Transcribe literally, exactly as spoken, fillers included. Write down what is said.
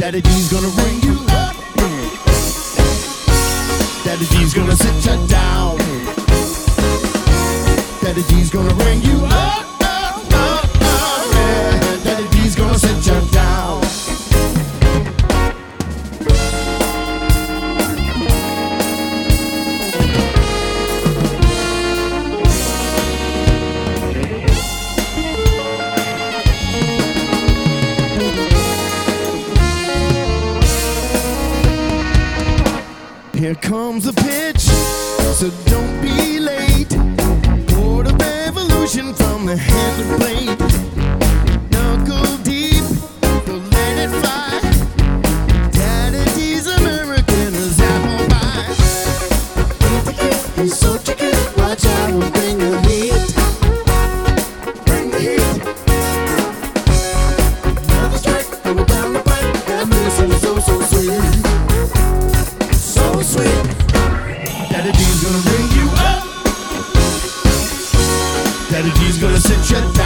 Daddy G's gonna bring you up. Daddy G's gonna sit you down. Daddy G's gonna bring you up, up, up, up, yeah. Daddy G's gonna sit you down. Here comes the pitch, so don't be late. For the revolution from the hand to blade. Knuckle deep, don't let it fly. Daddy G's American as apple pie. He's so tricky, watch out, we'll bring the heat. Bring the heat. Another strike, coming down the pipe, and this is so, so sweet. So sweet. Daddy G's gonna bring you up. Daddy G's gonna sit you down.